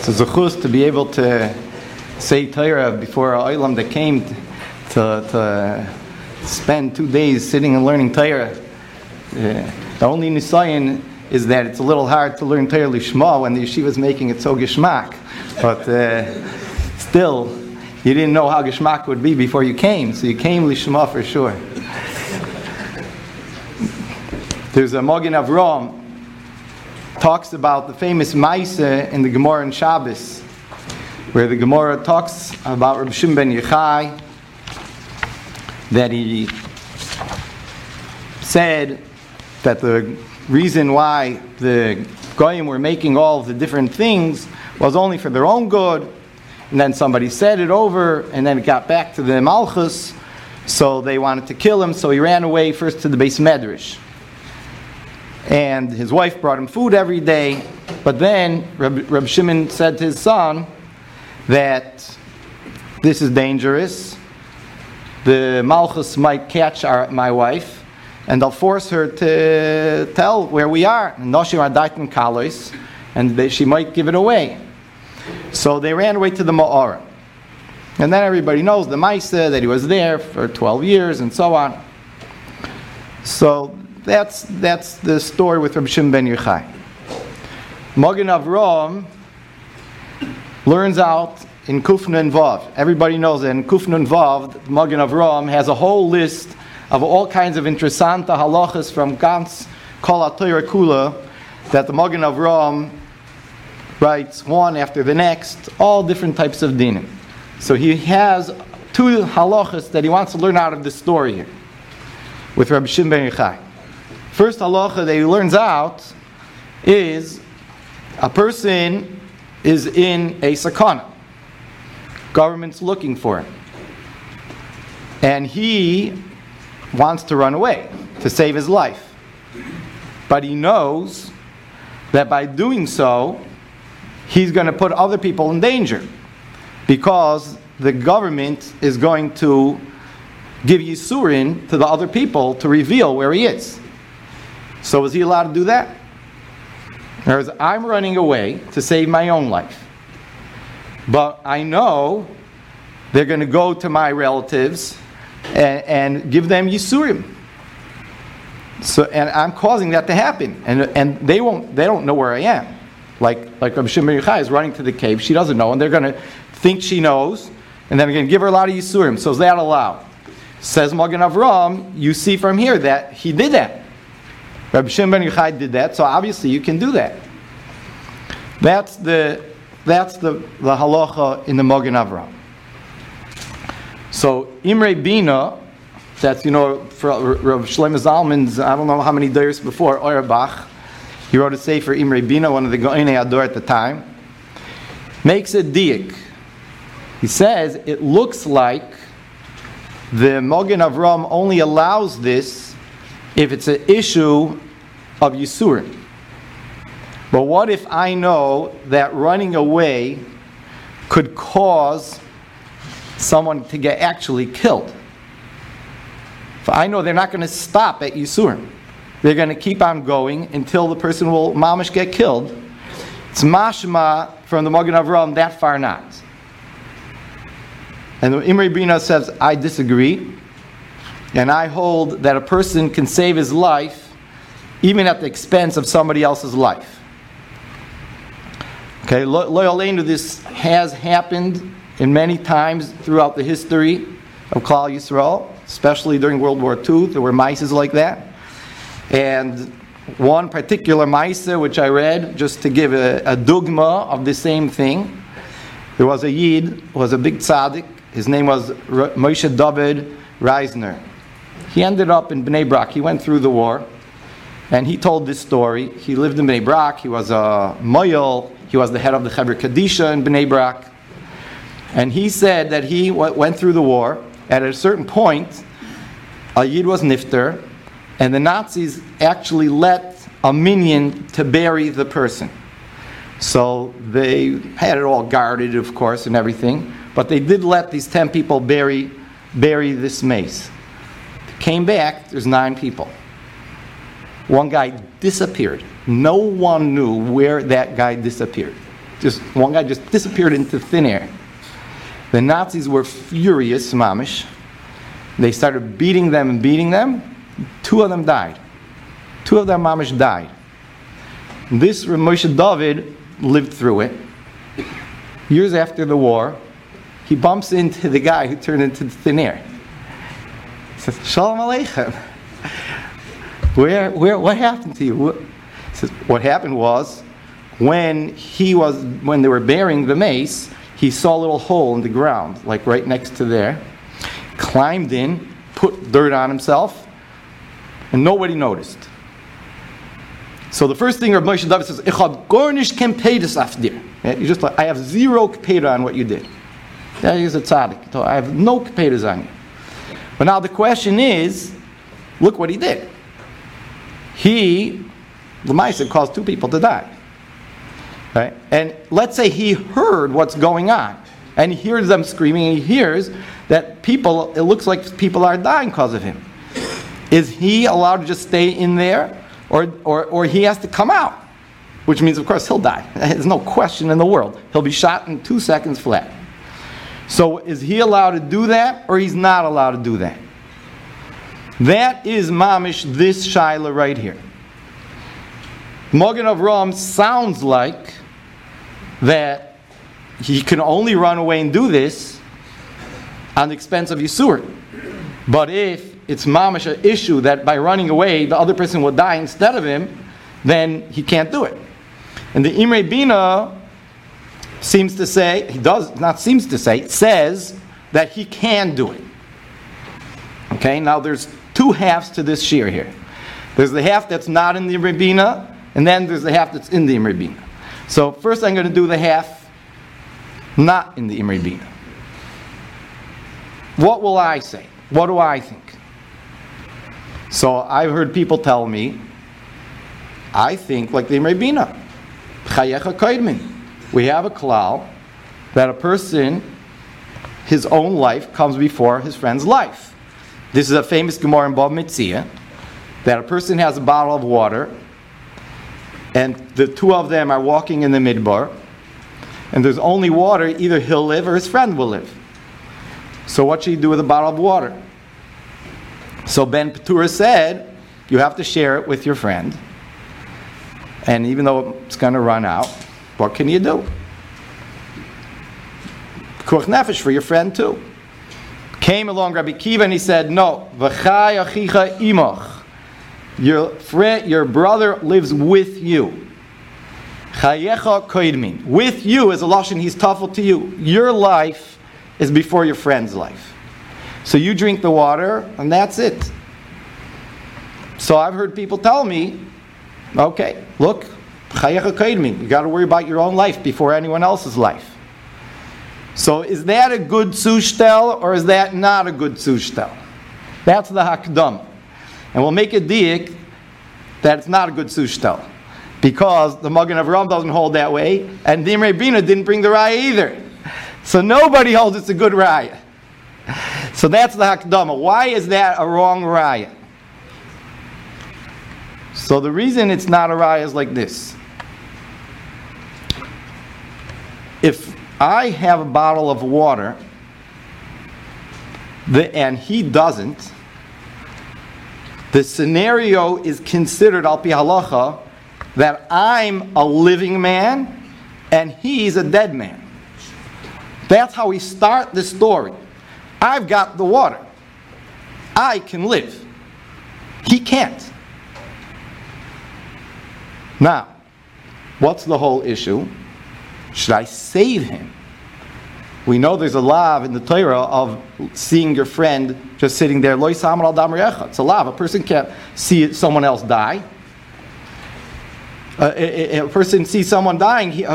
It's a zechus to be able to say Torah before a olam that came to spend 2 days sitting and learning Torah. The only nisayon is that it's a little hard to learn Torah lishma when the yeshiva is making it so geshmak. But still, you didn't know how geshmak would be before you came, so you came lishma for sure. There's a Magen Avraham talks about the famous Maaseh in the Gemara in Shabbos, where the Gemara talks about Reb Shimon ben Yochai, that he said that the reason why the Goyim were making all of the different things was only for their own good, and then somebody said it over, and then it got back to the Malchus, so they wanted to kill him, so he ran away first to the Beis Medrash. And his wife brought him food every day, but then Reb Shimon said to his son that this is dangerous. The Malchus might catch my wife, and they'll force her to tell where we are. And she might give it away. So they ran away to the Ma'ara. And then everybody knows the Maaseh, that he was there for 12 years and so on. So that's the story with Reb Shimon ben Yochai. Magen Avraham learns out in Kuf Nun Vav. Everybody knows that in Kuf Nun Vav, Magen Avraham has a whole list of all kinds of interessante halachas from Gans Kol HaTorah Kula that the Magen Avraham writes one after the next, all different types of dinim. So he has 2 halachas that he wants to learn out of this story here with Reb Shimon ben Yochai. First halacha that he learns out is a person is in a sakana. Government's looking for him. And he wants to run away to save his life. But he knows that by doing so, he's going to put other people in danger, because the government is going to give yisurin to the other people to reveal where he is. So is he allowed to do that? Whereas I'm running away to save my own life, but I know they're going to go to my relatives and give them yisurim. So, and I'm causing that to happen, and they don't know where I am. Like Reb Shimon ben Yochai is running to the cave, she doesn't know, and they're going to think she knows, and then they're going to give her a lot of yisurim. So is that allowed? Says Magen Avraham, you see from here that he did that. Reb Shimon ben Yochai did that, so obviously you can do that. That's the halacha in the Magen Avraham. So Imre Bina, that's, for Rav Shlomo Zalman's, I don't know how many days before, Auerbach, he wrote a sefer Imre Bina, one of the Goinei Ador at the time, makes a diak. He says it looks like the Magen Avraham only allows this if it's an issue of yisurim. But what if I know that running away could cause someone to get actually killed? If I know they're not going to stop at yisurim, they're going to keep on going until the person will mamish get killed. It's mashma from the Magen Avraham that far not. And the Imre Bina says, I disagree, and I hold that a person can save his life even at the expense of somebody else's life. Okay, lo aleinu, this has happened in many times throughout the history of Klal Yisrael, especially during World War II. There were maises like that. And one particular maise, which I read, just to give a dugma of the same thing, there was a Yid, was a big tzaddik. His name was Moshe David Reisner. He ended up in Bnei Brak. He went through the war, and he told this story. He lived in Bnei Brak. He was a moyel. He was the head of the Chevra Kadisha in Bnei Brak. And he said that he went through the war. At a certain point, a Yid was nifter, and the Nazis actually let a minion to bury the person. So they had it all guarded, of course, and everything. But they did let these 10 people bury this mace. Came back, there's 9 people. One guy disappeared. No one knew where that guy disappeared. one guy just disappeared into thin air. The Nazis were furious, mamish. They started beating them. 2 of them died. 2 of them, mamish, died. This Moshe David lived through it. Years after the war, he bumps into the guy who turned into thin air. He says, Shalom Aleichem. What happened to you? He says, what happened was, when they were burying the mace, he saw a little hole in the ground, like right next to there, climbed in, put dirt on himself, and nobody noticed. So the first thing Rav Moshe David says, Ich hab gar nicht kein Peides auf dir. You just like, I have 0 kpeda on what you did. That is a tzaddik. I have no kpedas on you. But now the question is, look what he did. He, Lamaisa, caused 2 people to die. Right? And let's say he heard what's going on, and he hears them screaming, and he hears that it looks like people are dying because of him. Is he allowed to just stay in there, or he has to come out? Which means, of course, he'll die. There's no question in the world. He'll be shot in 2 seconds flat. So is he allowed to do that, or he's not allowed to do that? That is mamish, this shaila right here. Magen Avraham sounds like that he can only run away and do this on the expense of Yisur. But if it's mamish an issue that by running away the other person will die instead of him, then he can't do it. And the Imre Bina says that he can do it. Okay, now there's 2 halves to this shir here. There's the half that's not in the Imre Bina, and then there's the half that's in the Imre Bina. So first I'm going to do the half not in the Imre Bina. What will I say? What do I think? So I've heard people tell me, I think like the Imre Bina. Chayecha koidmin. We have a klal that a person, his own life comes before his friend's life. This is a famous Gemara in Bava Metzia, that a person has a bottle of water, and the 2 of them are walking in the midbar, and there's only water, either he'll live or his friend will live. So what should he do with a bottle of water? So Ben Petura said, you have to share it with your friend, and even though it's going to run out, what can you do? Pikuach nefesh for your friend too. Came along Rabbi Kiva and he said, no, v'chai achicha imach. Your brother lives with you. Chayecha koidmin. With you is a lashon, he's tafel to you. Your life is before your friend's life. So you drink the water, and that's it. So I've heard people tell me, okay, look, chayecha koidmin. You got to worry about your own life before anyone else's life. So is that a good sushtel, or is that not a good sushtel? That's the hakdam. And we'll make a diak that it's not a good sushtel, because the Magen Avraham doesn't hold that way, and the Imre Bina didn't bring the raya either. So nobody holds it's a good raya. So that's the hakdama. Why is that a wrong raya? So the reason it's not a raya is like this. If I have a bottle of water, and he doesn't, the scenario is considered al pi halacha that I'm a living man and he's a dead man. That's how we start the story. I've got the water. I can live. He can't. Now, what's the whole issue? Should I save him? We know there's a law in the Torah of seeing your friend just sitting there. Lo yisamar al dam re'echa. It's a law. A person can't see someone else die. A person sees someone dying. If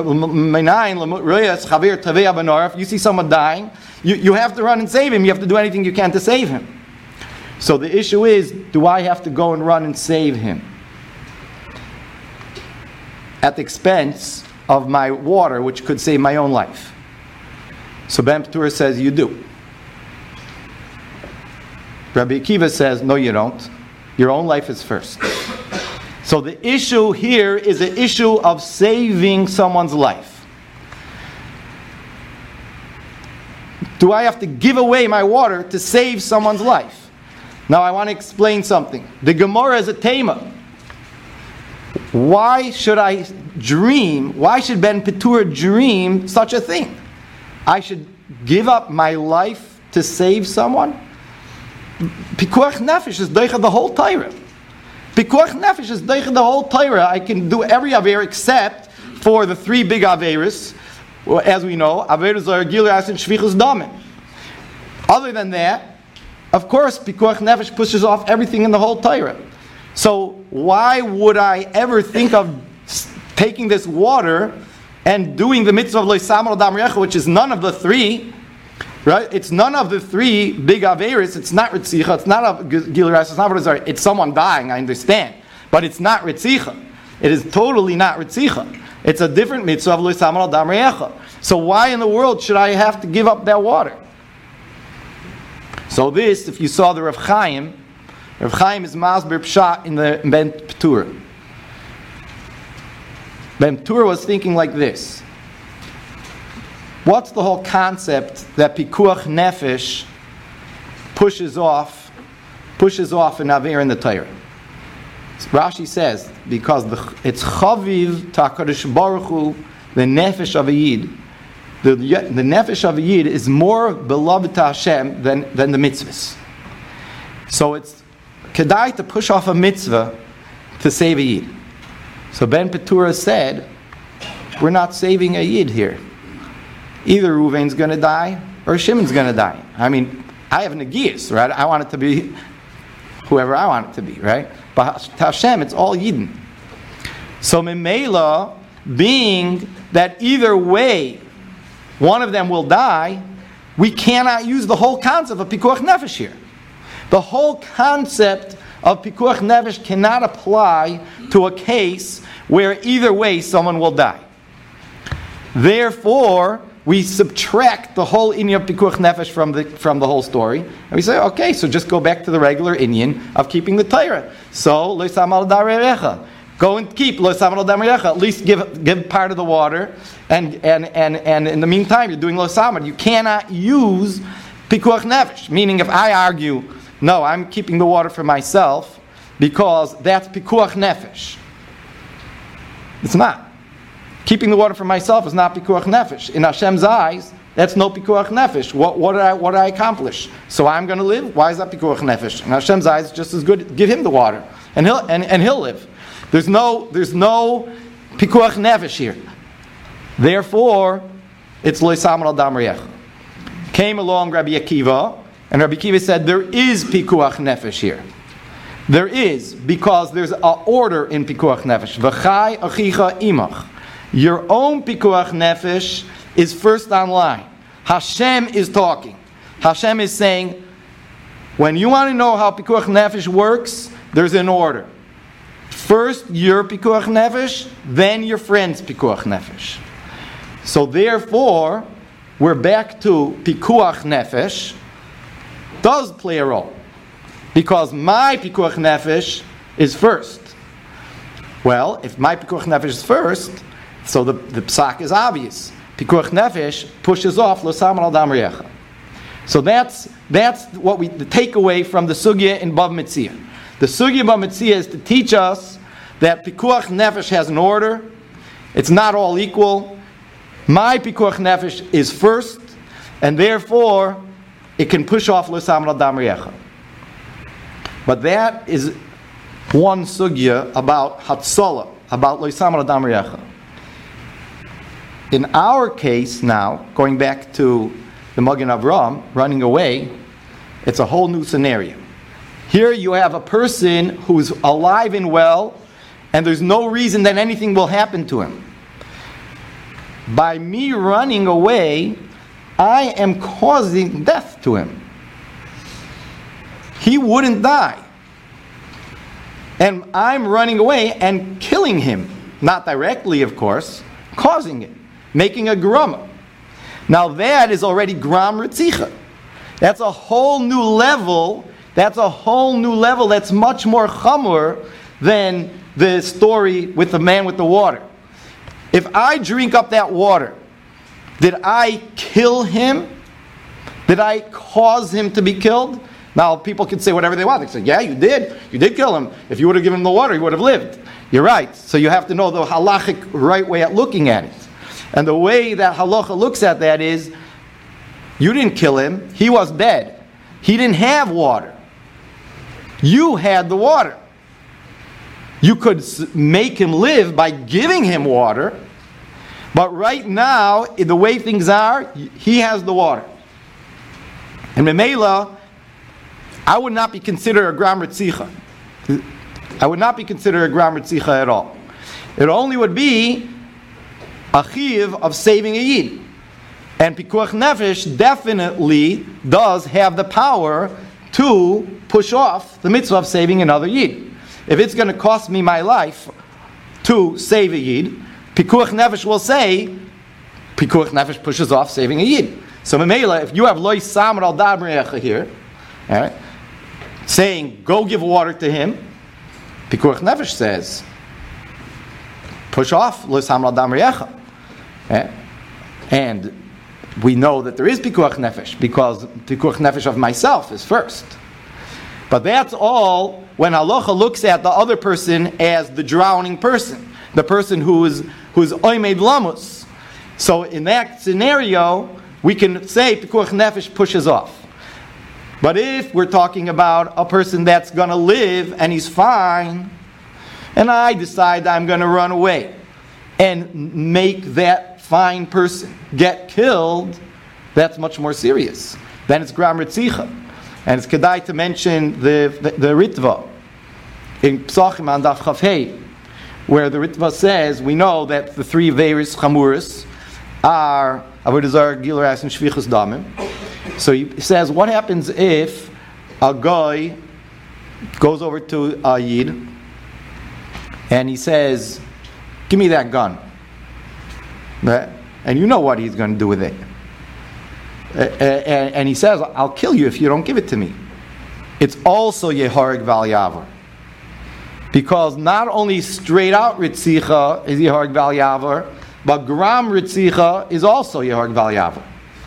you see someone dying, you have to run and save him. You have to do anything you can to save him. So the issue is, do I have to go and run and save him at the expense of my water, which could save my own life? So Ben Petura says you do. Rabbi Akiva says, no, you don't. Your own life is first. So the issue here is an issue of saving someone's life. do I have to give away my water to save someone's life? Now I want to explain something. The Gemara is a tema. Why should I dream? Why should Ben Petura dream such a thing? I should give up my life to save someone? Pikuach nefesh is deicha the whole Torah. Pikuach nefesh is deicha the whole Torah. I can do every aver except for the three big averis. Well, as we know, averis are gilas and shvichus damen. Other than that, of course, pikuach nefesh pushes off everything in the whole Torah. So why would I ever think of taking this water and doing the mitzvah of lo yisam adam recha, which is none of the three? Right? It's none of the three big averis. It's not ritzicha. It's not a gilas. It's not what it's. It's someone dying. I understand, but it's not ritzicha. It is totally not ritzicha. It's a different mitzvah of lo yisam adam recha. So why in the world should I have to give up that water? So this, if you saw the Rav Chaim is Masber Pshat in the Ben Petura. Ben Petura was thinking like this. What's the whole concept that Pikuach Nefesh pushes off an Aver in the Torah? Rashi says, because it's Chaviv Ta'akadosh Baruch Hu, the Nefesh of a Yid. The Nefesh of a Yid is more beloved to Hashem than the mitzvahs. So it's kedai to push off a mitzvah to save a Yid. So Ben Petura said, we're not saving a Yid here. Either Ruvain's going to die or Shimon's going to die. I mean, I have Nagias, right? I want it to be whoever I want it to be, right? But to Hashem, it's all Yidden. So Memela, being that either way one of them will die, we cannot use the whole concept of Pikuach Nefesh here. The whole concept of Pikuach Nefesh cannot apply to a case where either way someone will die. Therefore, we subtract the whole inyan of Pikuach Nefesh from the whole story, and we say, okay, so just go back to the regular inyan of keeping the Torah. So, lo yisam al darerecha. Go and keep lo yisam al darerecha. At least give part of the water, and in the meantime, you're doing lo yisam. You cannot use Pikuach Nefesh. Meaning, if I argue, no, I'm keeping the water for myself because that's Pikuach Nefesh. It's not. Keeping the water for myself is not Pikuach Nefesh. In Hashem's eyes, that's no Pikuach Nefesh. What did I accomplish? So I'm going to live? Why is that Pikuach Nefesh? In Hashem's eyes, it's just as good. Give him the water, and he'll live. There's no Pikuach Nefesh here. Therefore, it's lo yisam al dam recha. Came along Rabbi Akiva, and Rabbi Akiva said there is Pikuach Nefesh here. There is, because there's an order in Pikuach Nefesh. V'chai achicha imach. Your own Pikuach Nefesh is first online. Hashem is talking. Hashem is saying, when you want to know how Pikuach Nefesh works, there's an order. First your Pikuach Nefesh, then your friend's Pikuach Nefesh. So therefore, we're back to Pikuach Nefesh does play a role. Because my Pikuach Nefesh is first. Well, if my Pikuach Nefesh is first, so the psak is obvious. Pikuach Nefesh pushes off lo yisam al dam recha. So that's what the takeaway from the sugya in Bava Metzia. The sugya Bava Metzia is to teach us that Pikuach Nefesh has an order. It's not all equal. My Pikuach Nefesh is first, and therefore it can push off lo yisam al dam recha. But that is one sugya about Hatzalah, about lo yisam al dam recha. In our case now, going back to the Magen Avraham, running away, it's a whole new scenario. Here you have a person who's alive and well, and there's no reason that anything will happen to him. By me running away, I am causing death to him. He wouldn't die. And I'm running away and killing him. Not directly, of course, causing it. Making a grama. Now that is already gram ritzicha. That's a whole new level. That's much more chamur than the story with the man with the water. If I drink up that water, did I kill him? Did I cause him to be killed? Now, people can say whatever they want. They say, yeah, you did. You did kill him. If you would have given him the water, he would have lived. You're right. So you have to know the halachic right way at looking at it. And the way that halacha looks at that is, you didn't kill him. He was dead. He didn't have water. You had the water. You could make him live by giving him water. But right now, the way things are, he has the water. And Memela, I would not be considered a gram ritzicha. I would not be considered a gram ritzicha at all. It only would be a chiyuv of saving a yid. And pikuach nefesh definitely does have the power to push off the mitzvah of saving another yid. If it's going to cost me my life to save a yid, pikuach nefesh will say, pikuach nefesh pushes off saving a yid. So Memela, if you have loy samar al dabrecha here, all right, saying, go give water to him, pikuach nefesh says, push off loy samar al dabrecha. And we know that there is pikuach nefesh, because pikuach nefesh of myself is first. But that's all when halacha looks at the other person as the drowning person, the person who's oimed lamus. So in that scenario, we can say pikuach nefesh pushes off. But if we're talking about a person that's going to live and he's fine, and I decide I'm going to run away and make that fine person get killed, that's much more serious. Then it's gram ritzicha. And it's kedai to mention the Ritva in Psachim and Daf Chaf Hey, where the Ritva says, we know that the three Veiris Chamuris are Avodah Zarah, Giluras, and Shvichus Damim. So he says, what happens if a guy goes over to a Yid and he says, give me that gun. And you know what he's going to do with it. And he says, I'll kill you if you don't give it to me. It's also Yehareg Val Yavar. Because not only straight out Ritzicha is Yehareg Val Yavar, but Gram Ritzicha is also Yehareg Val Yavar.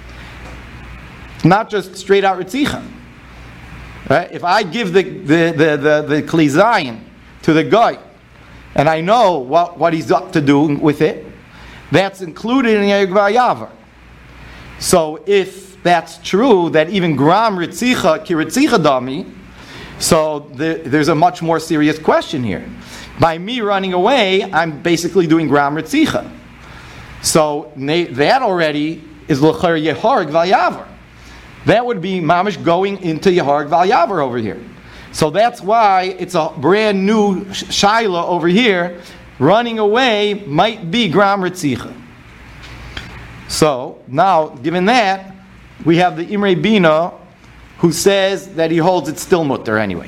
Not just straight out Ritzicha. Right? If I give the Kli Zayin to the guy, and I know what he's up to do with it, that's included in Yehareg Val Yavar. So if that's true, that even gram ritzicha ki ritzicha dami, so there's a much more serious question here. By me running away, I'm basically doing gram ritzicha. So that already is l'cher yehareg val yavar. That would be mamish going into yehareg val yavar over here. So that's why it's a brand new shaila over here. Running away might be gram ritzicha. So, now, given that, we have the Imrei Bina, who says that he holds it still mutter anyway.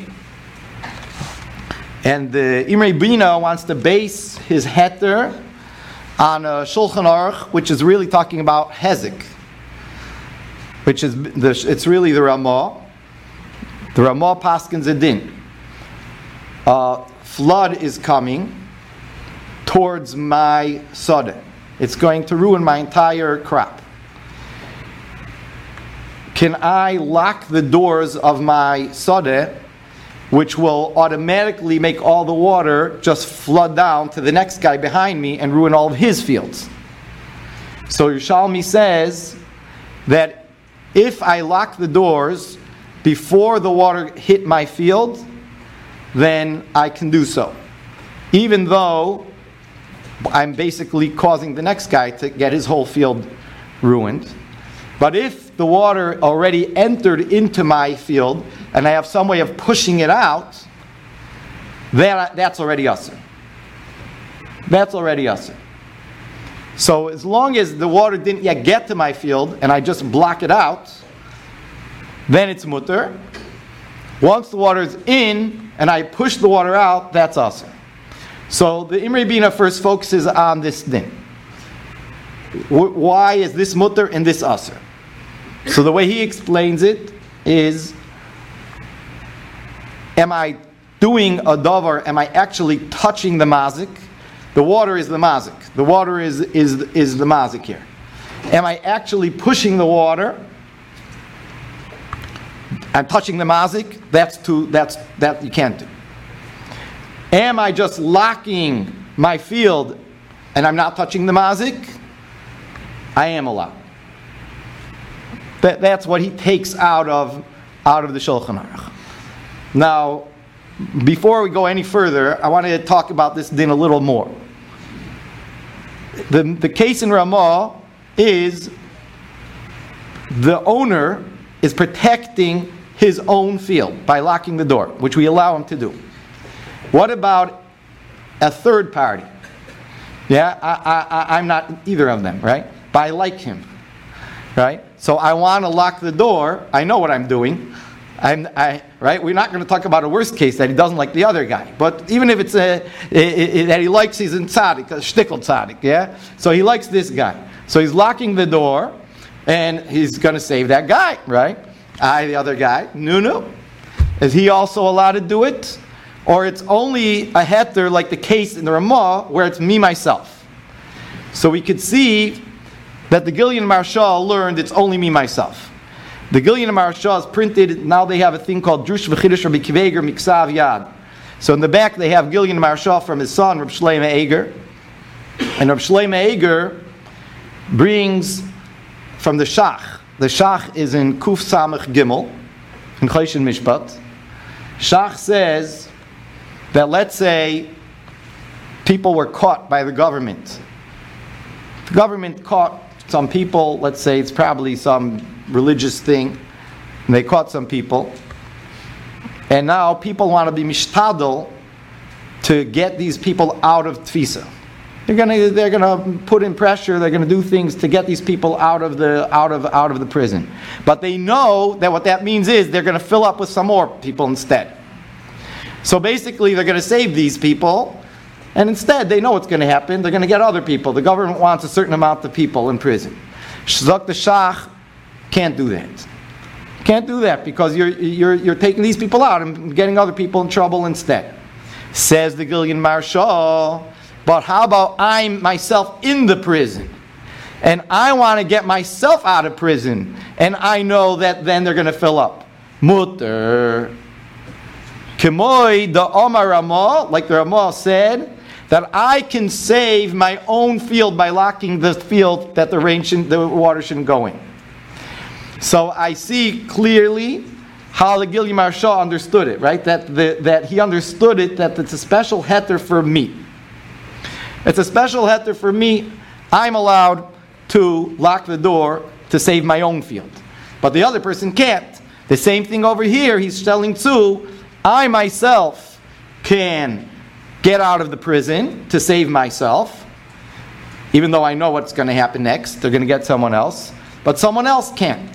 And the Imrei Bina wants to base his heter on a Shulchan Aruch, which is really talking about Hezek, which is it's really the Ramah. The Ramah paskins a din. Flood is coming towards my sodeh. It's going to ruin my entire crop. Can I lock the doors of my sodeh, which will automatically make all the water just flood down to the next guy behind me and ruin all of his fields? So Yerushalmi says that if I lock the doors before the water hit my field, then I can do so. Even though I'm basically causing the next guy to get his whole field ruined. But if the water already entered into my field and I have some way of pushing it out, that's already asur. That's already asur. So as long as the water didn't yet get to my field and I just block it out, then it's mutter. Once the water is in and I push the water out, that's asur. So the Imrei Bina first focuses on this din. Why is this mutter and this asur? So the way he explains it is, am I doing a davar, am I actually touching the mazik? The water is the mazik. The water is the mazik here. Am I actually pushing the water? I'm touching the mazik, that you can't do. Am I just locking my field and I'm not touching the mazik? I am allowed. That's what he takes out of the Shulchan Aruch. Now, before we go any further, I want to talk about this din a little more. The case in Ramah is the owner is protecting his own field by locking the door, which we allow him to do. What about a third party? Yeah, I'm not either of them, right? But I like him, right? So I want to lock the door. I know what I'm doing. Right? We're not going to talk about a worst case that he doesn't like the other guy. But even if it's that he likes, he's in tzaddik, a shtickle tzaddik, yeah? So he likes this guy. So he's locking the door, and he's going to save that guy, right? The other guy, no. Is he also allowed to do it? Or it's only a heter like the case in the Ramah where it's me, myself. So we could see that the Gilyon Marshal learned it's only me, myself. The Gilyon Marshal is printed, now they have a thing called Drush V'Chidush Rabbi Akiva Eiger Miksav Yad. So in the back they have Gilyon Marshal from his son, Reb Shlomo Eiger. And Reb Shlomo Eiger brings from the Shach. The Shach is in Kuf Samach Gimel, in Choshen Mishpat. Shach says that, let's say, people were caught by the government. The government caught some people, let's say it's probably some religious thing, and they caught some people. And now people want to be mishtadel to get these people out of tfisa. They're gonna put in pressure. They're gonna do things to get these people out of the prison. But they know that what that means is they're gonna fill up with some more people instead. So basically, they're gonna save these people, and instead they know what's gonna happen. They're gonna get other people. The government wants a certain amount of people in prison. Shzak the Shach can't do that. Can't do that because you're taking these people out and getting other people in trouble instead. Says the Gilyon Marshal. But how about I'm myself in the prison, and I want to get myself out of prison, and I know that then they're going to fill up. Mutter. Kemoi the Omar Ramah, like the Ramah said, that I can save my own field by locking the field that the water shouldn't go in. So I see clearly how the Gilyon Marshal understood it, right? That he understood it, that it's a special heter for me. It's a special heter for me. I'm allowed to lock the door to save my own field. But the other person can't. The same thing over here, he's telling too, I myself can get out of the prison to save myself, even though I know what's going to happen next. They're going to get someone else. But someone else can't.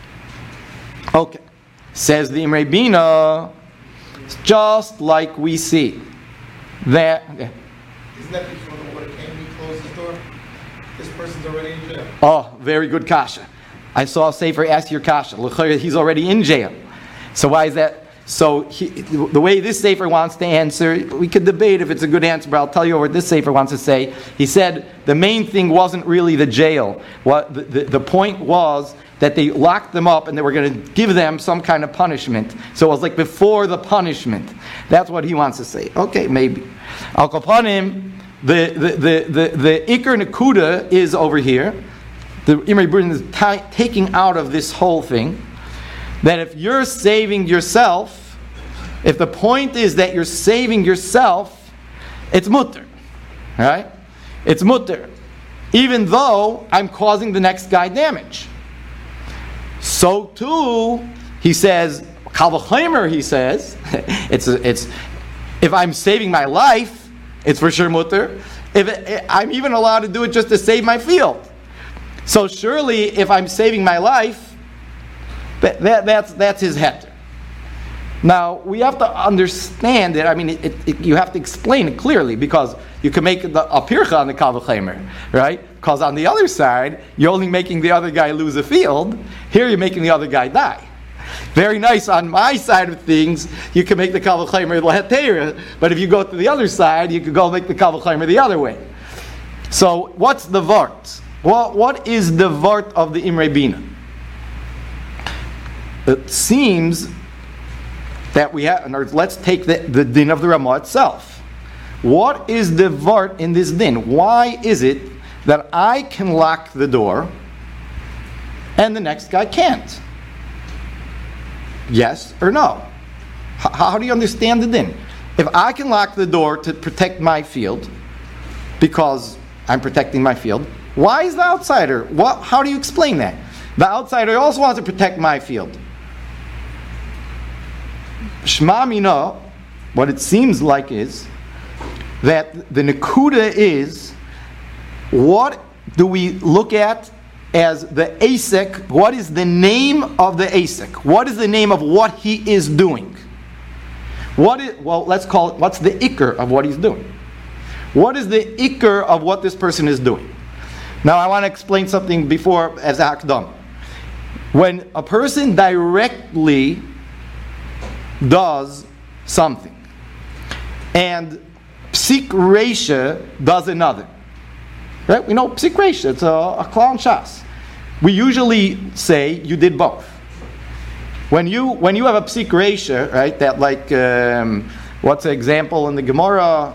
Okay. Says the Imrei Bina, just like we see that... Isn't that before the water came, he closed the door? This person's already in jail. Oh, very good kasha. I saw Sefer ask your kasha. He's already in jail. So why is that? So the way this Sefer wants to answer, we could debate if it's a good answer, but I'll tell you what this Sefer wants to say. He said the main thing wasn't really the jail. What the point was that they locked them up and they were going to give them some kind of punishment. So it was like before the punishment. That's what he wants to say. Okay, maybe. Al Kapanim, the Iker Nakuda is over here. The Imrei Bina is taking out of this whole thing that if you're saving yourself, if the point is that you're saving yourself, it's mutter. Right? It's mutter. Even though I'm causing the next guy damage. So too, he says, Kal v'chomer, he says, it's if I'm saving my life, it's for sure mutter. I'm even allowed to do it just to save my field. So surely, if I'm saving my life, that's his heter. Now, we have to understand it. I mean, you have to explain it clearly, because you can make a pircha on the Kal v'chomer, right? Because on the other side, you're only making the other guy lose a field. Here you're making the other guy die. Very nice on my side of things, you can make the Kal v'chomer l'heteira, but if you go to the other side, you could go make the Kal v'chomer the other way. So, what's the vart? What is the vart of the Imrei Bina? it seems that we have, or let's take the din of the Ramah itself. What is the vart in this din? Why is it that I can lock the door and the next guy can't? Yes or no? How do you understand the din? If I can lock the door to protect my field, because I'm protecting my field, why is the outsider? How do you explain that? The outsider also wants to protect my field. Shema Mina, what it seems like is that the Nakuda is, what do we look at as the Asik? What is the name of the Asik? What is the name of what he is doing? Let's call it, what's the Iker of what he's doing? What is the Iker of what this person is doing? Now I want to explain something before as Akdam. When a person directly does something, and Psik Reisha does another, right? We know Psik Reisha, it's a Klal Shas. We usually say you did both. When you have a Psik Reisha, right, that like, what's the example in the Gemara?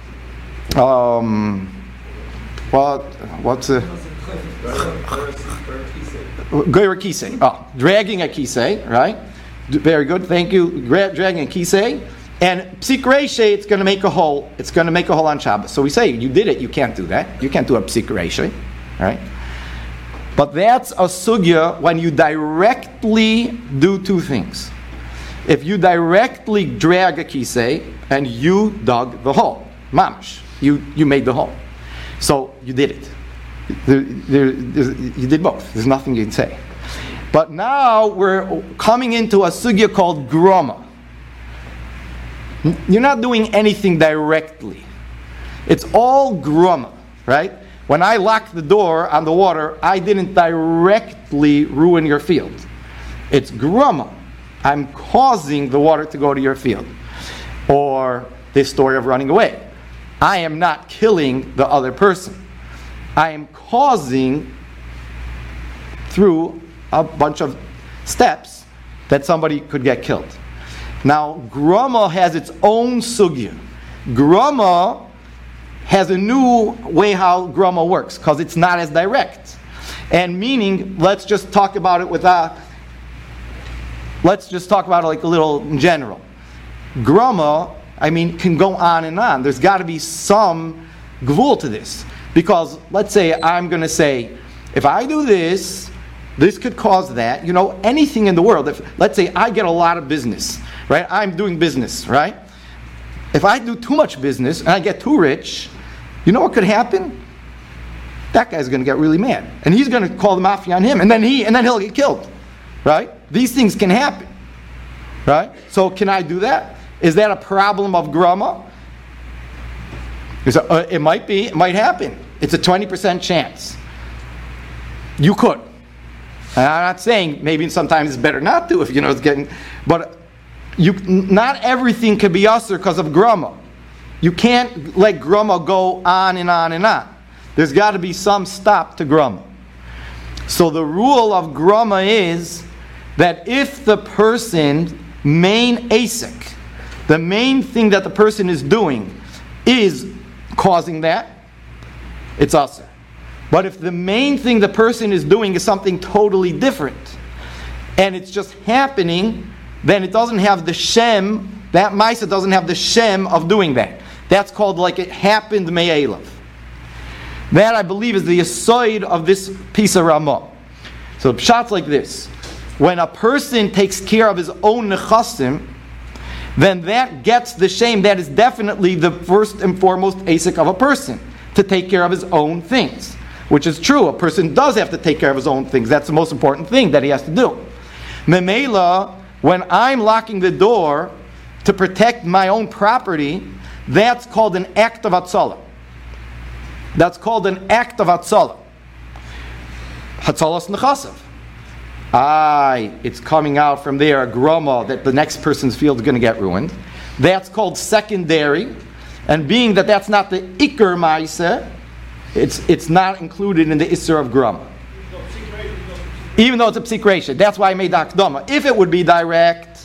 What's a Goyer Kisei? Oh, dragging a Kisei, right? Very good, thank you. Dragging a Kisei. And Psik Reisha, it's going to make a hole. It's going to make a hole on Shabbos. So we say, you did it, you can't do that. You can't do a Psik Reisha, right? But that's a sugya when you directly do two things. If you directly drag a Kisei and you dug the hole, mamash, you made the hole. So you did it. You did both. There's nothing you can say. But now we're coming into a sugya called groma. You're not doing anything directly. It's all groma, right? When I locked the door on the water, I didn't directly ruin your field. It's groma. I'm causing the water to go to your field. Or this story of running away. I am not killing the other person. I am causing, through a bunch of steps, that somebody could get killed. Now, groma has its own sugya. Groma has a new way how groma works, because it's not as direct. And meaning, let's just talk about it like a little in general. Groma, can go on and on. There's got to be some gvul to this. Because let's say I'm going to say, if I do this, this could cause that. Anything in the world. Let's say I get a lot of business, right? I'm doing business, right? If I do too much business and I get too rich, you know what could happen? That guy's going to get really mad. And he's going to call the mafia on him. And then he'll get killed, right? These things can happen, right? So can I do that? Is that a problem of grama? It might be. It might happen. It's a 20% chance. You could. And I'm not saying maybe sometimes it's better not to if it's getting. But not everything can be usher because of grama. You can't let grama go on and on and on. There's got to be some stop to grama. So the rule of grama is that if the person's main asik, the main thing that the person is doing is causing that, it's usher. But if the main thing the person is doing is something totally different, and it's just happening, then it doesn't have the shem, that Maisa doesn't have the shem of doing that. That's called like it happened me'elav. That, I believe, is the aside of this piece of Ramah. So the pshat's like this. When a person takes care of his own nechasim, then that gets the shame. That is definitely the first and foremost asik of a person, to take care of his own things. Which is true. A person does have to take care of his own things. That's the most important thing that he has to do. Memela, when I'm locking the door to protect my own property, that's called an act of atzalah. That's called an act of atzalah. Hatzalas nechasav. It's coming out from there, a groma, that the next person's field is going to get ruined. That's called secondary. And being that that's not the ikar ma'aseh, it's not included in the isser of groma. Even though it's a psik reisha. That's why I made the akdama. If it would be direct,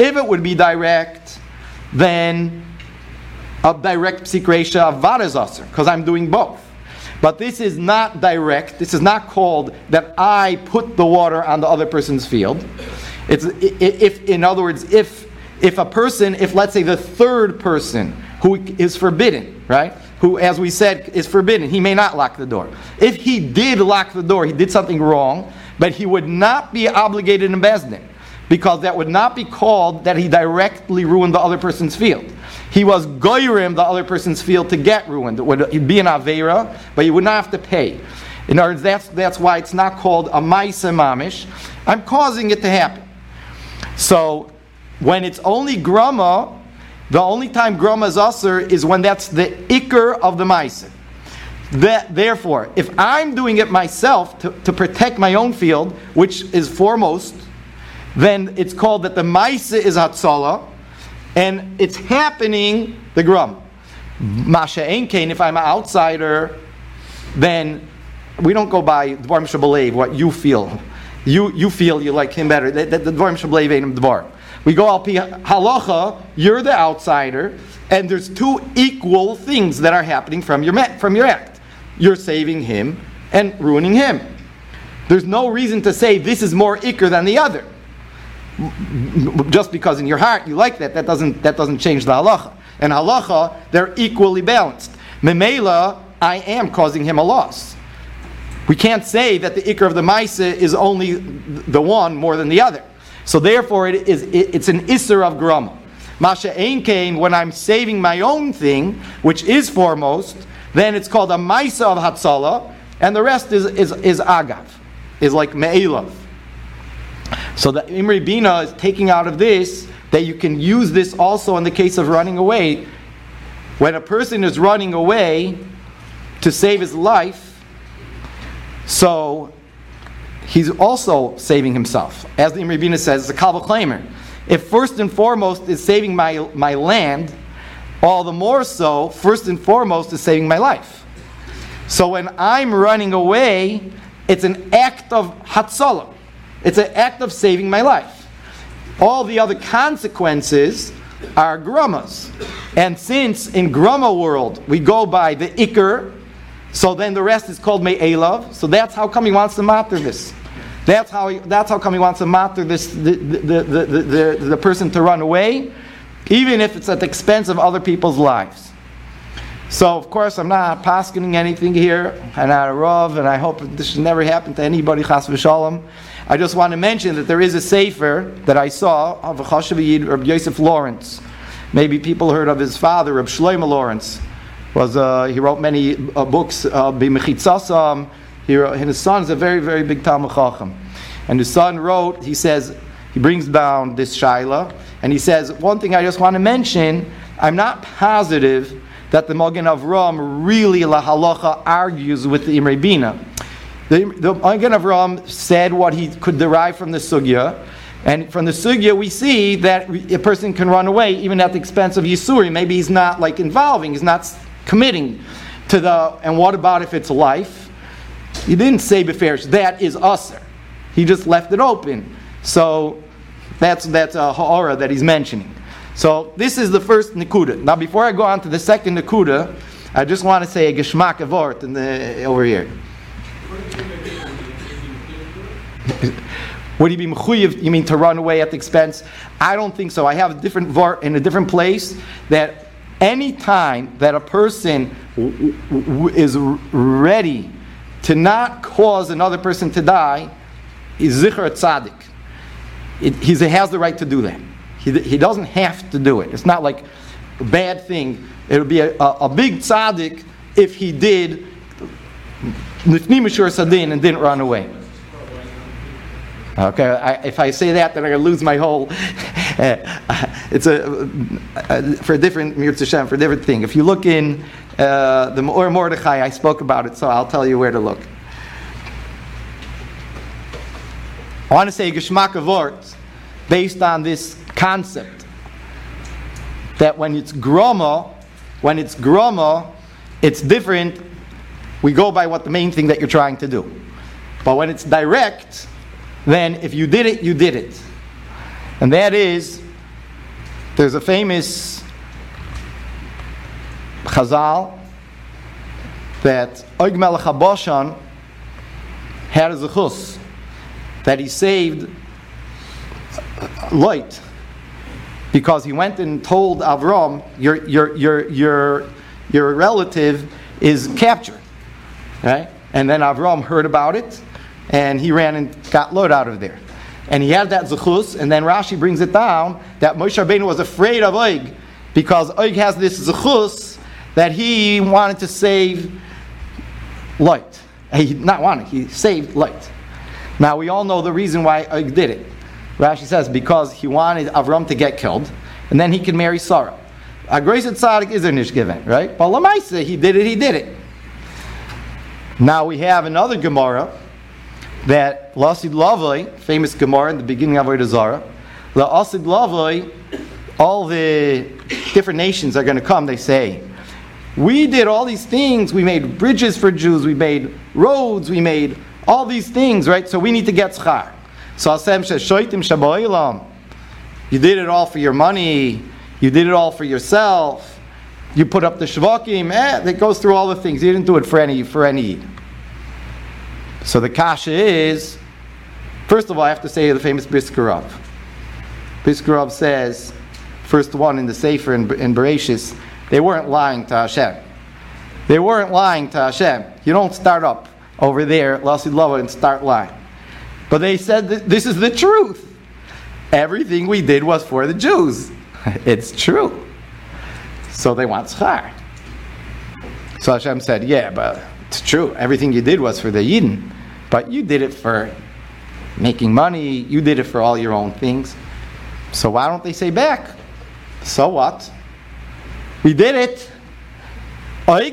then a direct psik reisha avad is aser, because I'm doing both. But this is not direct. This is not called that I put the water on the other person's field. It's in other words, if a person, if let's say the third person who is forbidden, right? Who, as we said, is forbidden, he may not lock the door. If he did lock the door, he did something wrong, but he would not be obligated in Beis Din, because that would not be called that he directly ruined the other person's field. He was goyrim the other person's field to get ruined. It would be an aveira, but you would not have to pay. In other words, that's why it's not called a ma'aseh mamish. I'm causing it to happen. So when it's only grama, the only time grama is aser is when that's the ikar of the ma'aseh. Therefore, if I'm doing it myself to protect my own field, which is foremost, then it's called that the ma'aseh is hatzalah, and it's happening the grama. Masha ein kain, if I'm an outsider, then we don't go by dvarim shebelev, what you feel. You feel you like him better. The dvarim shebelev ain't dvar. We go al pi halacha. You're the outsider, and there's two equal things that are happening from your act. You're saving him and ruining him. There's no reason to say this is more ikr than the other. Just because in your heart you like that doesn't change the halacha. And halacha, they're equally balanced. Memela, I am causing him a loss. We can't say that the ikr of the ma'aseh is only the one more than the other. So therefore it's an isser of grama. Masha ein kain, when I'm saving my own thing, which is foremost, then it's called a ma'aseh of hatzalah, and the rest is agav, is like me'elav. So the Imri Bina is taking out of this that you can use this also in the case of running away. When a person is running away to save his life, so he's also saving himself. As the Imri Bina says, it's a kal v'chomer. If first and foremost is saving my land, all the more so, first and foremost is saving my life. So when I'm running away, it's an act of hatzalah. It's an act of saving my life. All the other consequences are gramas. And since in grama world we go by the ikr, so then the rest is called me'elav. So that's how come he wants to matter this. That's how come he wants to matter this the person to run away, even if it's at the expense of other people's lives. So of course I'm not paskening anything here, I'm not a rav, and I hope this should never happen to anybody, chas v'shalom. I just want to mention that there is a sefer that I saw of a Chashav Yid, Reb Yosef Lawrence. Maybe people heard of his father, Reb Shlomo Lawrence. He wrote many books, B'mechitzasam. And his son is a very, very big Talmud Chacham. And his son wrote, he brings down this shaila, and he says, one thing I just want to mention, I'm not positive that the Magen Avraham really la halacha argues with the Imrei Bina. The Magen Avraham said what he could derive from the sugya, and from the sugya we see that a person can run away even at the expense of Yisuri. Maybe he's not he's not committing to and what about if it's life? He didn't say beferish, that is aser. He just left it open. So that's a ha'ara that he's mentioning. So this is the first nekuda. Now before I go on to the second nekuda, I just want to say a geschmack avort over here. Would he be mechuyev? You mean to run away at the expense? I don't think so. I have a different vart in a different place that any time that a person is ready to not cause another person to die, is zichar tzaddik. He has the right to do that. He doesn't have to do it. It's not like a bad thing. It would be a big tzaddik if he did nifni mishur sadin and didn't run away. Okay, if I say that, then I'm going to lose my whole. It's for a different Mirz Hashem, for a different thing. If you look in the Me'or Mordechai, I spoke about it, so I'll tell you where to look. I want to say Geschmack Avort based on this concept that when it's groma, it's different. We go by what the main thing that you're trying to do. But when it's direct, then if you did it, you did it. And that is, there's a famous Chazal that Og Melech HaBashan had a zechus that he saved Lot because he went and told Avram, your relative is captured, right? And then Avram heard about it, and he ran and got Lot out of there. And he had that zechus, and then Rashi brings it down that Moshe Rabbeinu was afraid of Og because Og has this zechus that he wanted to save Lot. He saved Lot. Now we all know the reason why Og did it. Rashi says because he wanted Avram to get killed, and then he can marry Sarah. A grace at tzaddik is a nishgiven, right? But Lamaisa, he did it. Now we have another Gemara that Lasid Lavoi, famous Gemara in the beginning of Avodah Zarah, Lasid Lavoi, all the different nations are going to come. They say, we did all these things. We made bridges for Jews. We made roads. We made all these things, right? So we need to get schar. So Hashem says, Shoitim Shaboilam. You did it all for your money. You did it all for yourself. You put up the shvakim. That goes through all the things. You didn't do it for any Yid. So the kasha is, first of all, I have to say the famous Brisker Rav. Brisker Rav says, first one in the Sefer in Bereshis, they weren't lying to Hashem. They weren't lying to Hashem. You don't start up over there, Lasid Lava, and start lying. But they said this is the truth. Everything we did was for the Jews. It's true. So they want schar. So Hashem said, yeah, but it's true. Everything you did was for the Yidden. But you did it for making money. You did it for all your own things. So why don't they say back? So what? We did it. You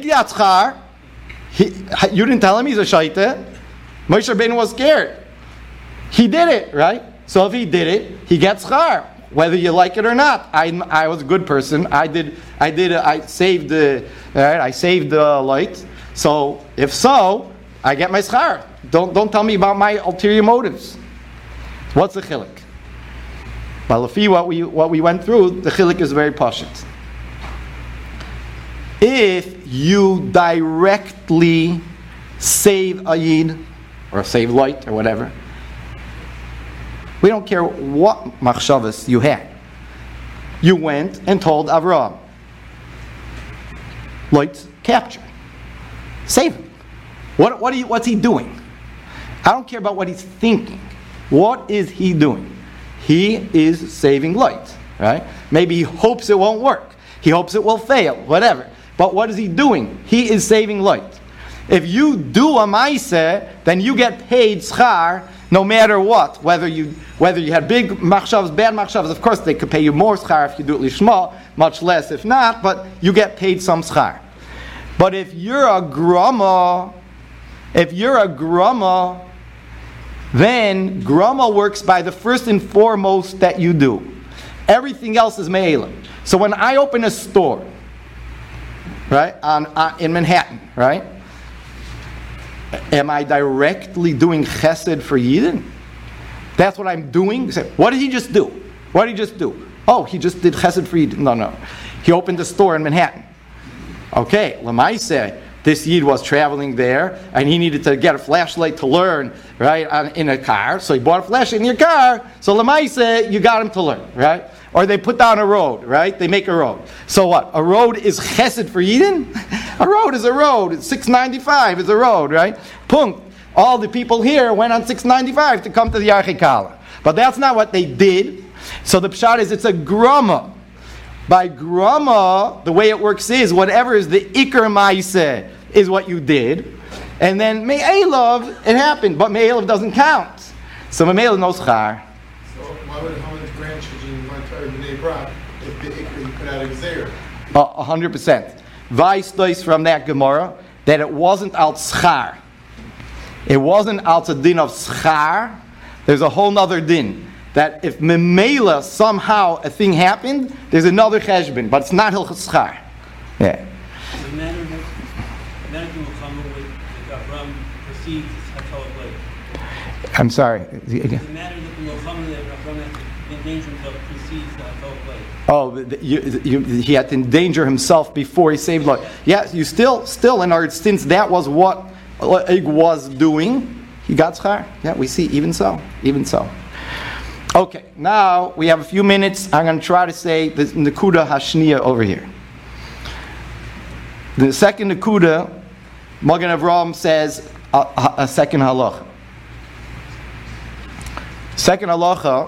didn't tell him he's a shaita. Moshe Rabbeinu was scared. He did it, right? So if he did it, he gets schar, whether you like it or not. I was a good person. I saved the light. So if so, I get my schar. Don't tell me about my ulterior motives. What's the chilik? Well, Lafi, what we went through, the chilik is very pashut. If you directly save a yid, or save light, or whatever, we don't care what machshavas you had. You went and told Avram, light's captured. Save him. What's he doing? I don't care about what he's thinking. What is he doing? He is saving light, right? Maybe he hopes it won't work. He hopes it will fail, whatever. But what is he doing? He is saving light. If you do a maaseh, then you get paid schar no matter what. Whether you had big machshavas, bad machshavas, of course they could pay you more schar if you do it lishma, much less if not, but you get paid some schar. But if you're a grama, then grama works by the first and foremost that you do. Everything else is me'ela. So when I open a store, right, in Manhattan, right, am I directly doing chesed for Yidden? That's what I'm doing? What did he just do? What did he just do? Oh, he just did chesed for Yidden. No. He opened a store in Manhattan. Okay, Lamaiseh, this Yid was traveling there, and he needed to get a flashlight to learn, right, in a car. So he bought a flashlight in your car. So Lamaiseh, you got him to learn, right? Or they put down a road, right? They make a road. So what? A road is chesed for Yidden? A road is a road. It's 695 is a road, right? Punkt. All the people here went on 695 to come to the Archikala. But that's not what they did. So the pshat is it's a grama. By grama, the way it works is whatever is the ikar maaseh is what you did. And then me'elav, it happened. But me'elav doesn't count. So me'elav knows char. So why would how many grandchildren want to B'nai Brak if the ikar you put out of Zera? 100%. Vaistois from that Gemara that it wasn't al schar. It wasn't al din of schar. There's a whole nother din. That if memela somehow a thing happened, there's another cheshbon, but it's not hilchos schar. Yeah. The matter will come with Avram proceeds Hatzalat light. I'm sorry. Does it matter that the Muhammad endanger himself precedes foul play? Oh, he had to endanger himself before he saved life. Yeah, you still, in our since that was what Ig was doing, he got schar. Yeah, we see, even so. Okay, now we have a few minutes. I'm going to try to say the Nekuda Hashniya over here. The second Nekuda, Magen Avraham says a second halacha. Second halacha,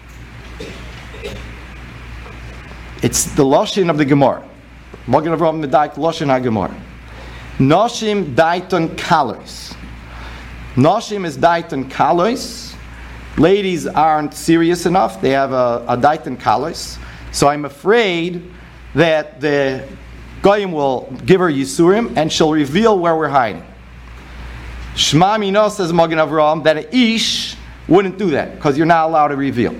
it's the Lashon of the Gemara. Magen Avraham medayik Lashon HaGemara. Noshim daiton kalos. Noshim is daiton kalos. Ladies aren't serious enough. They have a daiton kalos. So I'm afraid that the Goyim will give her Yisurim and she'll reveal where we're hiding. Shema Mino, says Magen Avraham, that an Ish wouldn't do that because you're not allowed to reveal.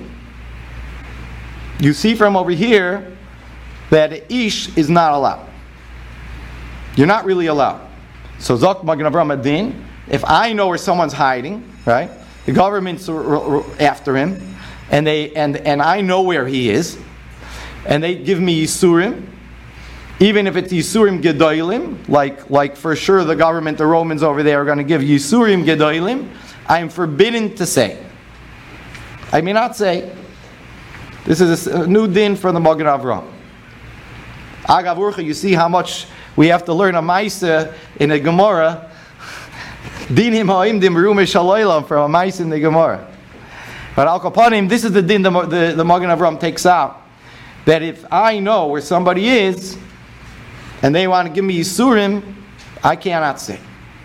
You see from over here that an Ish is not allowed. You're not really allowed. So Zok Magen Avraham Adin, if I know where someone's hiding, right? The government's after him, and I know where he is, and they give me Yisurim, even if it's Yisurim Gedolim, like for sure the government, the Romans over there are going to give Yisurim Gedolim, I am forbidden to say. I may not say. This is a new din for the Magen Avraham. Agav Urcha, you see how much we have to learn a Maisa in a Gemara. Dinim ha'imdim rumish halaylam from a Maisa in the Gemara. But Al Kapanim, this is the din the Magen Avraham takes out. That if I know where somebody is, and they want to give me Yisurim, I cannot say.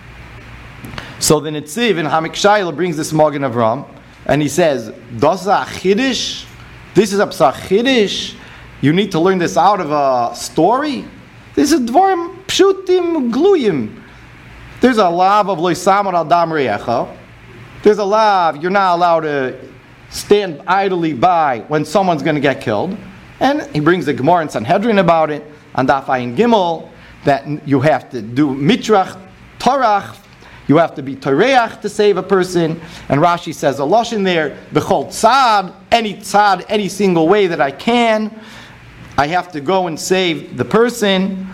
So the Netziv in Hamik Shaila brings this Magen Avraham, and he says, Dosa Chiddush? This is a Psach Chiddush? You need to learn this out of a story? This is Dvorim Pshutim Gluyim. There's a lav of Loisamot al Dam Re'echa. There's a lav, you're not allowed to stand idly by when someone's going to get killed. And he brings the Gemara in Sanhedrin about it, on Daf Ayin Gimel, that you have to do mitrach, torach, you have to be toreach to save a person. And Rashi says a lashon there, b'chol tzad, any single way that I can, I have to go and save the person.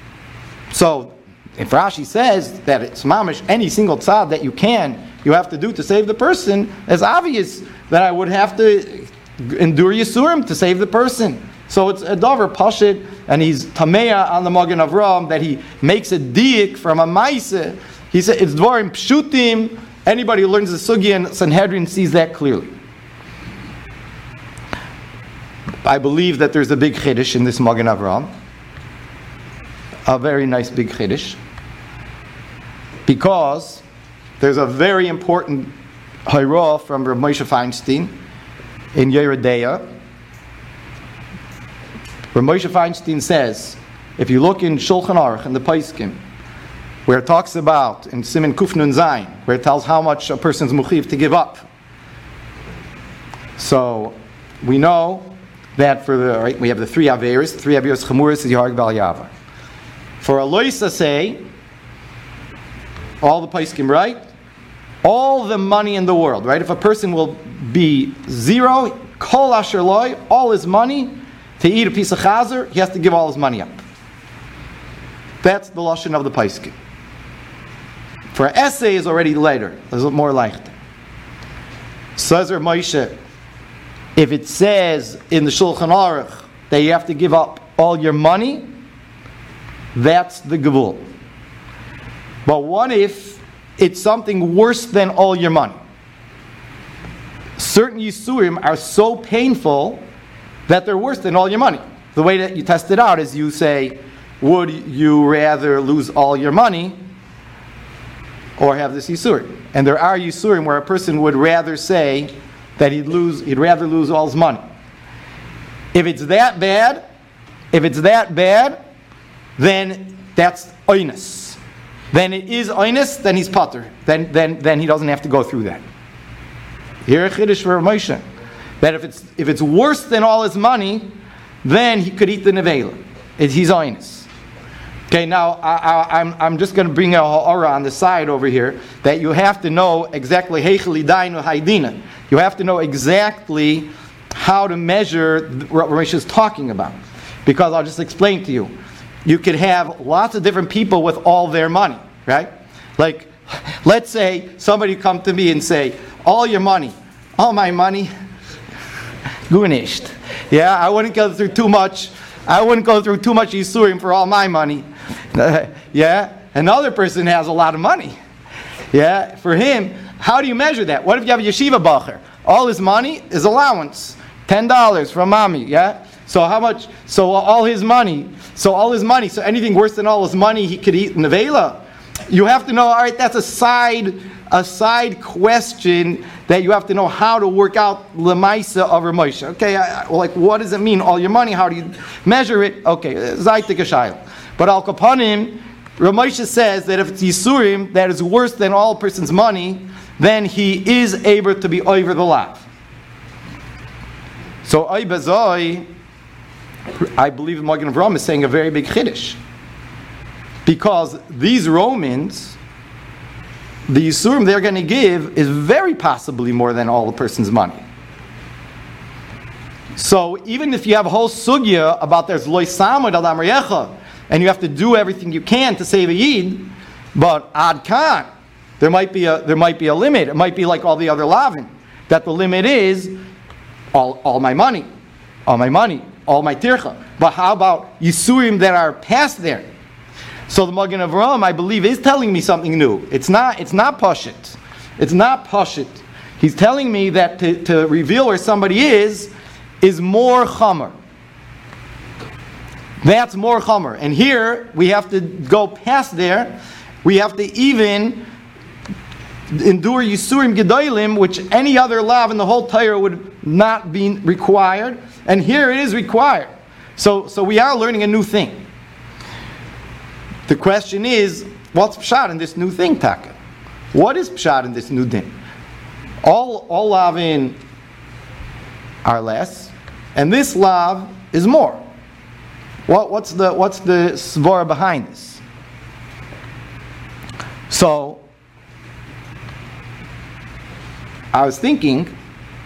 So if Rashi says that it's mamish, any single tzad that you have to do to save the person, it's obvious that I would have to endure Yisurim to save the person. So it's a davar pashit, and he's tameya on the Magen Avraham that he makes a diik from a maise. He said it's dvarim pshutim. Anybody who learns the sugya in Sanhedrin sees that clearly. I believe that there's a big chiddush in this Magen Avraham, a very nice big chiddush, because there's a very important hayrah from Rav Moshe Feinstein in Yeridea. Rav Moshe Feinstein says, if you look in Shulchan Aruch, in the Paiskim, where it talks about, in Siman Kuf Nun Zayin, where it tells how much a person's muchiv to give up. So, we know that we have the three Averis Chamuris is Yarg Bal Yavar. For a Loisa say, all the Paiskim, right? All the money in the world, right? If a person will be zero, kol asher loy, all his money, to eat a piece of chazer, he has to give all his money up. That's the lashon of the Paiskim. For an essay is already later. There's more like that. Says Rav Moshe, if it says in the Shulchan Aruch that you have to give up all your money, that's the gevul. But what if it's something worse than all your money? Certain Yisurim are so painful that they're worse than all your money. The way that you test it out is you say, would you rather lose all your money or have this Yisurim? And there are Yisurim where a person would rather say that he'd rather lose all his money. If it's that bad, then that's oinus. Then it is oinus, then he's pater. Then he doesn't have to go through that. Here a chiddush for Moshe, that if it's worse than all his money, then he could eat the nevela. He's oinus. Okay, now I'm just going to bring a ha'ara on the side over here that you have to know exactly heichel idainu haidina. You have to know exactly how to measure what Ramesh is talking about. Because I'll just explain to you. You could have lots of different people with all their money, right? Like, let's say somebody come to me and say, all your money, all my money, gunished. Yeah, I wouldn't go through too much. I wouldn't go through too much Yisurim for all my money. Yeah, another person has a lot of money. Yeah, for him, how do you measure that? What if you have a yeshiva bacher? All his money is allowance, $10 from mommy. Yeah, so how much? So all his money. So anything worse than all his money, he could eat nevela. You have to know. All right, that's a side question that you have to know how to work out lemaisa of Ramosha. Okay, like what does it mean? All your money? How do you measure it? Okay, zaytik ashayil. But al kapanim, Ramosha says that if it's yisurim that is worse than all a person's money, then he is able to be over the lav. So Oibazoi, I believe Magen Avraham is saying a very big chiddush. Because these Romans, the Yisurim they're going to give is very possibly more than all the person's money. So even if you have a whole sugya about there's loy samud al amriyecha, and you have to do everything you can to save a yid, but ad kan, there might be a limit. It might be like all the other lavin, that the limit is all my money, all my tircha. But how about Yisurim that are past there? So the Magen Avraham, I believe, is telling me something new. It's not pashit. It's not pashit. He's telling me that to reveal where somebody is more chamer. That's more chamer. And here, we have to go past there. We have to even endure Yisurim Gedolim, which any other lav in the whole Torah would not be required. And here it is required. So we are learning a new thing. The question is, what's pshat in this new thing, Taka? What is pshat in this new thing? All lavin are less, and this lav is more. What's the svara behind this? So, I was thinking,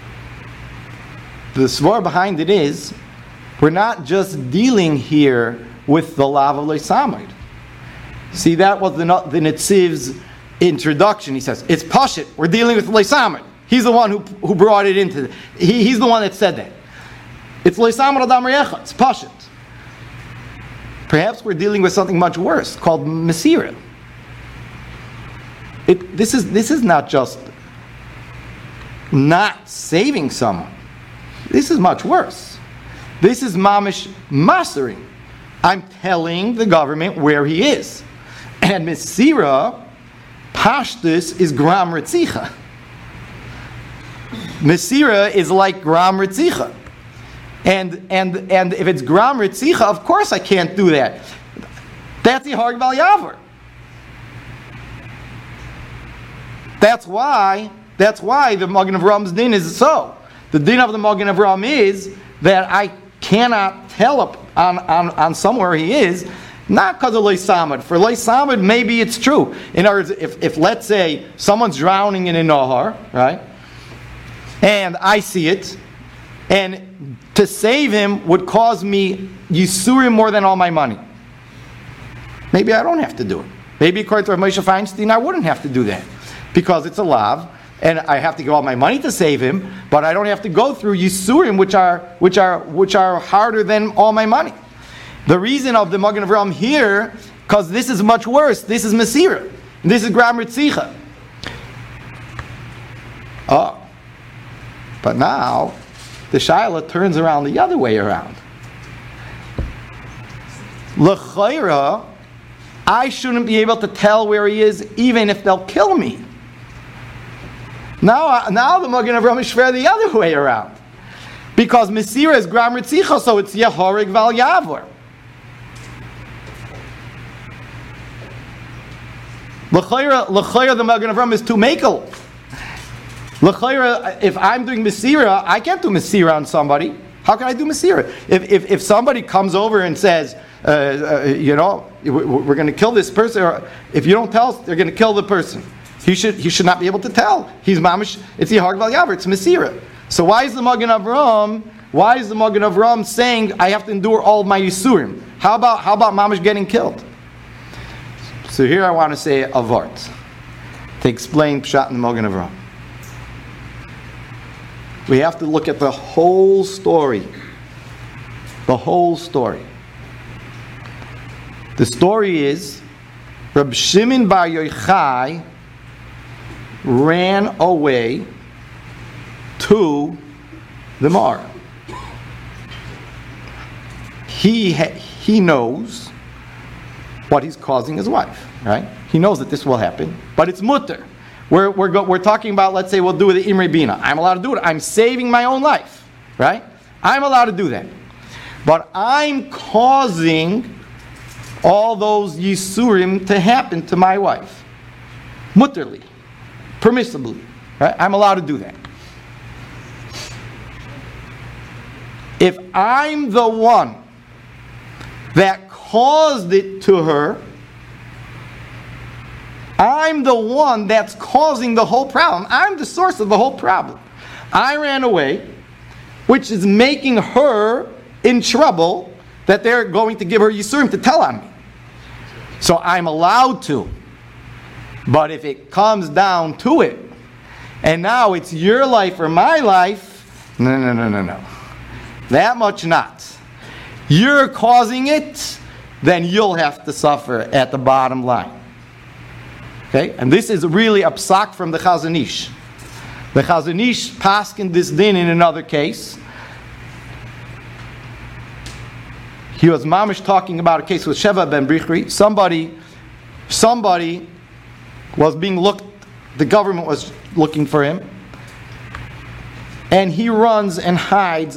the svara behind it is, we're not just dealing here with the lav of Leisamid. See, that was the Netziv's introduction. He says, it's Pashit. We're dealing with Leisamid. He's the one who brought it into he's the one that said that. It's Leisamid Adam Reyecha. It's Pashit. Perhaps we're dealing with something much worse called Mesira. This is not just not saving someone. This is much worse. This is mamish masering. I'm telling the government where he is. And Mesira, Pashtus is Gram Ritzicha. Mesira is like Gram Ritzicha. And if it's Gram Ritzicha, of course I can't do that. That's the Harg Val Yavar. That's why the Magen Avraham's din is so. The din of the Magen Avraham is that I cannot tell on somewhere he is, not because of Leisamid. For Leisamid, maybe it's true. In other words, if let's say someone's drowning in a nahar, right, and I see it, and to save him would cause me Yisurim more than all my money. Maybe I don't have to do it. Maybe according to Rav Moshe Feinstein, I wouldn't have to do that because it's a lav. And I have to give all my money to save him, but I don't have to go through Yisurim, which are harder than all my money. The reason of the Magen Avraham here, because this is much worse. This is Mesira. This is Gram Ritzicha. Oh, but now the Shaila turns around the other way around. L'chayra, I shouldn't be able to tell where he is, even if they'll kill me. Now the Magen Avraham is fair the other way around. Because Mesira is Gram Ritzicha, so it's Yehorig Val Yavor. L'chayra the Magen Avraham is too makel. L'chayra, if I'm doing Mesira, I can't do Mesira on somebody. How can I do Masira? If somebody comes over and says, we're going to kill this person, or if you don't tell us, they're going to kill the person. He should not be able to tell. He's mamish. It's Yihag Val Yavar. It's Masira. So why is the Magen Avraham saying I have to endure all of my Yisurim? How about mamish getting killed? So here I want to say a vart to explain Pshat in the Magen Avraham. We have to look at the whole story. The whole story. The story is Reb Shimon Bar Yochai ran away to the Mara. He knows what he's causing his wife, right? He knows that this will happen, but it's mutter. We're talking about, let's say we'll do the Imre Bina. I'm allowed to do it. I'm saving my own life, right? I'm allowed to do that. But I'm causing all those Yisurim to happen to my wife. Mutterly. Permissibly. Right? I'm allowed to do that. If I'm the one that caused it to her, I'm the one that's causing the whole problem. I'm the source of the whole problem. I ran away, which is making her in trouble that they're going to give her Yisurim to tell on me. So I'm allowed to. But if it comes down to it, and now it's your life or my life, no. That much not. You're causing it, then you'll have to suffer at the bottom line. Okay? And this is really a psak from the Chazon Ish. The Chazon Ish paskin this din in another case. He was mamish talking about a case with Sheva ben Bichri. Somebody was being looked, the government was looking for him. And he runs and hides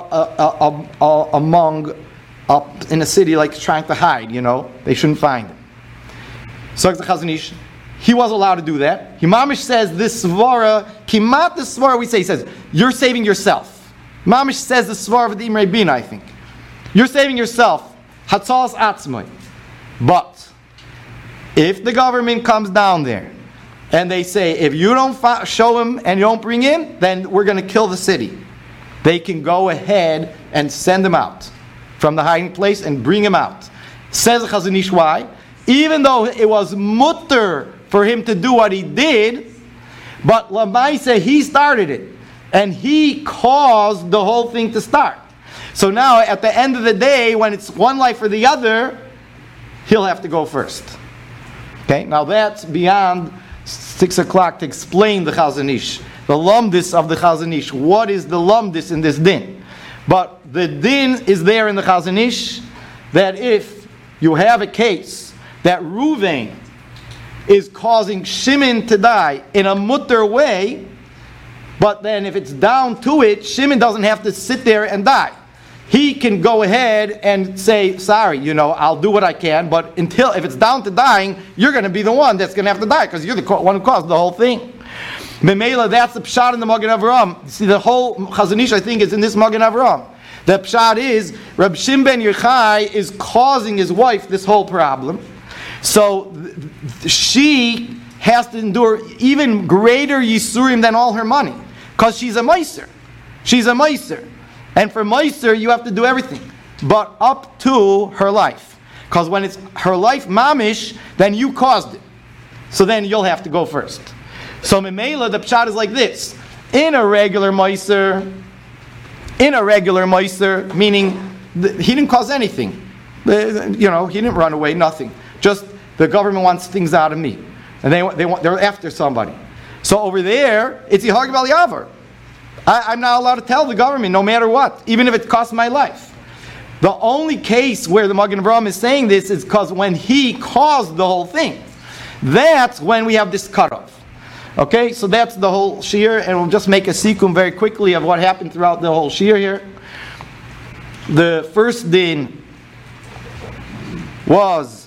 among, up in a city, like trying to hide, They shouldn't find him. So the Chazon Ish, he was allowed to do that. Mamish says this svara, kimat the svara we say, he says, you're saving yourself. Mamish says the svara of the Imre Bina, I think. You're saving yourself. Hatzalas atzmai. But if the government comes down there and they say, if you don't show him and you don't bring him, then we're going to kill the city. They can go ahead and send him out from the hiding place and bring him out. Says the Chazon Ish, why? Even though it was mutter for him to do what he did, but Lamaisa, he started it. And he caused the whole thing to start. So now, at the end of the day, when it's one life or the other, he'll have to go first. Okay? Now that's beyond 6 o'clock to explain the Chazon Ish. The lumdis of the Chazon Ish. What is the lumdis in this din? But the din is there in the Chazon Ish that if you have a case that Ruvain is causing Shimon to die in a mutter way, but then if it's down to it, Shimon doesn't have to sit there and die. He can go ahead and say, sorry, I'll do what I can, but if it's down to dying, you're going to be the one that's going to have to die, because you're the one who caused the whole thing. Memela, that's the pshat in the Magen Avraham. See, the whole Chazon Ish, I think, is in this Magen Avraham. The pshat is, Reb Shimon ben Yochai is causing his wife this whole problem. So she has to endure even greater Yisurim than all her money, because she's a meiser. She's a meiser. And for meiser, you have to do everything, but up to her life. Because when it's her life mamish, then you caused it. So then you'll have to go first. So memela, the pshat is like this. In a regular meiser, meaning he didn't cause anything. He didn't run away, nothing. Just the government wants things out of me. And they're after somebody. So over there, it's Yihag Val Yavar. I'm not allowed to tell the government, no matter what, even if it costs my life. The only case where the Magen Avraham is saying this is because when he caused the whole thing, that's when we have this cutoff. Okay, so that's the whole shiur, and we'll just make a sequence very quickly of what happened throughout the whole shiur here. The first din was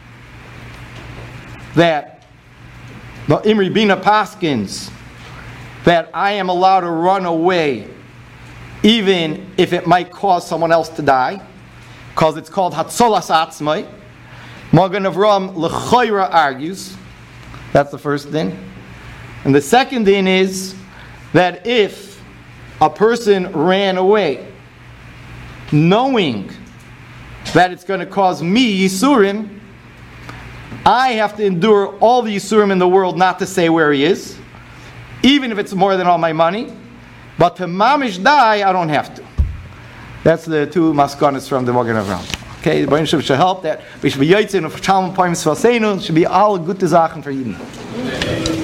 that the Imre Bina paskins that I am allowed to run away even if it might cause someone else to die, because it's called Hatzolas Atzmai. Magen Avraham L'choira argues. That's the first din. And the second din is that if a person ran away knowing that it's going to cause me Yisurim, I have to endure all the Yisurim in the world not to say where he is, even if it's more than all my money. But to mamish die, I don't have to. That's the two maskonas from the Magen Avraham. Okay, the Baruch should help that we should be yotzin of Shalom Poim Svaseinu. Should be all good Sachen for Yidden.